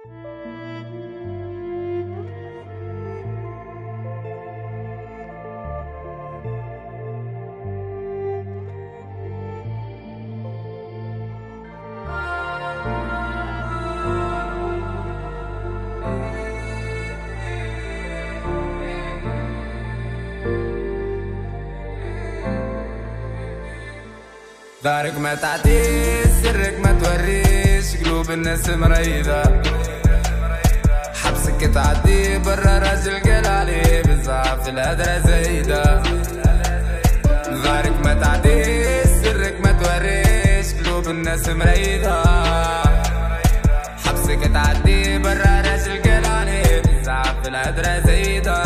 دارك ما تعديش، سرك ما توريش، قلوب الناس مريضة، حبسك تعدي برا راجل قال عليه بزعف الهدرة زايدة. دارك ما تعديش، سرك ما توريش، قلوب الناس مريضة، حبسك تعدي برا راجل قال عليه بزعف الهدرة زايدة.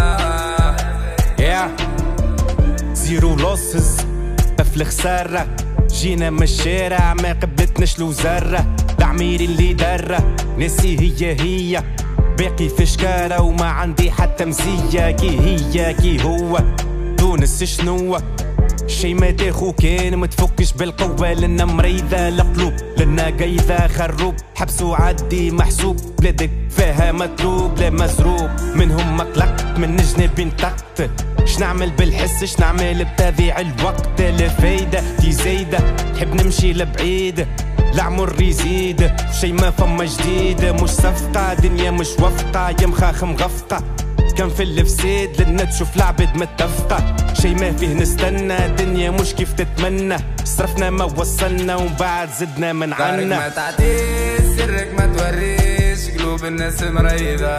زيرو لوسز في الخسارة، جينا من الشارع ما قبلتناش لو ذرة، تعميري اللي درة ناسي هي باقي في شكارة وما عندي حتى مزية، كي هي كي هو تونس شنو شي ما تاخو كان متفكش بالقوة، لنا مريضة القلوب لنا قايدة خروب، حبس وعدي محسوب، بلادك فيها مطلوب لا مزروب، منهم مطلقت من جنابي انطقت، شنعمل بالحس شنعمل بتضيع الوقت، لا فايدة دي زايدة نحب نمشي لبعيد، العمر يزيد شي ما فما جديد، مش صفقة دنيا مش وفقة، يا مخاخ مغفقة كان في الفساد لنا تشوف العبد متفقة، شي ما فيه نستنى دنيا مش كيف تتمنى، صرفنا ما وصلنا ومن بعد زدنا من عنا. دارك ما تعديش، سرك ما توريش، قلوب الناس مريضة،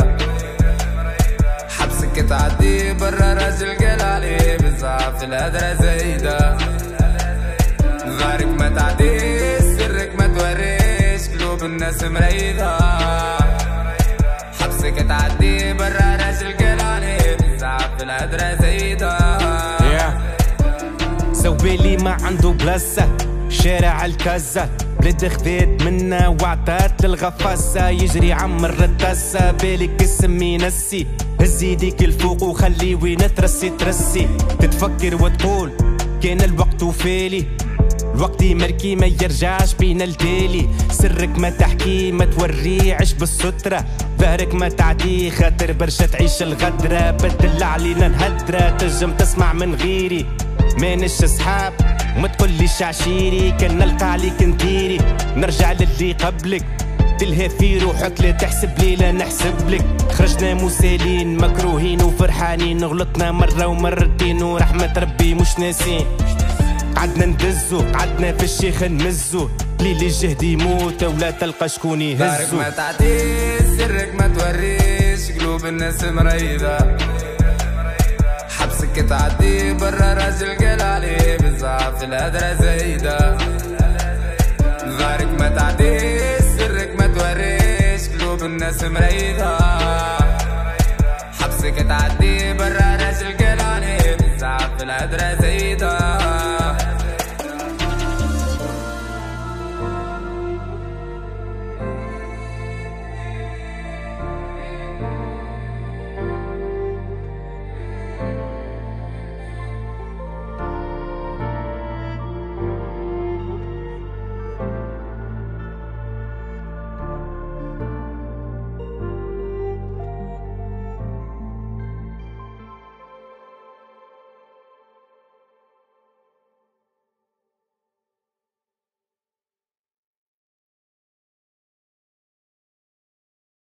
حبسك تعدي برا راجل قال عليه بزعف الهدرة زايدة. دارك ما تعديش، سرك ما توريش، قلوب الناس مريضة، حبسك تعدي برا راجل قال عليه بزعف الهدرة زايدة. سوبيلي ما عنده بلاصة، شارع الكازة بلاد خذيت منا وعطات للغفاصة، يجري عمر الطاسة بالك اسم ينسي، هز يديك الفوق وخلي وين ترسي تتفكر وتقول كان الوقت وفالي، الوقت مركي ما يرجعش بين التالي، سرك ما تحكي ما توري عيش بالسترة، ظهرك ما تعدي خاطر برشا تعيش الغدرة، بدل علينا نهدرة تنجم تسمع من غيري، مانش صحاب وما تقوليش عشيري، كان نلقى عليك نديري نرجع للي قبلك، تلهى في روحك لا تحسب لي لا نحسب لك، خرجنا مسالين مكروهين وفرحانين، غلطنا مرة ومرتين ورحمة ربي مش ناسين، قعدنا ندزو قعدنا في الشيخ نمزو، ليل الجهد يموت ولا تلقى شكون يهزو. دارك ما تعديش، سرك ما توريش، قلوب الناس مريضة، حبسك تعدي برا راجل قال عليه بزعف الهدرة زايدة. دارك ما تعديش، سرك ما توريش، قلوب الناس مريضة، حبسك تعدي برا راجل قال عليه بزعف الهدرة زايدة.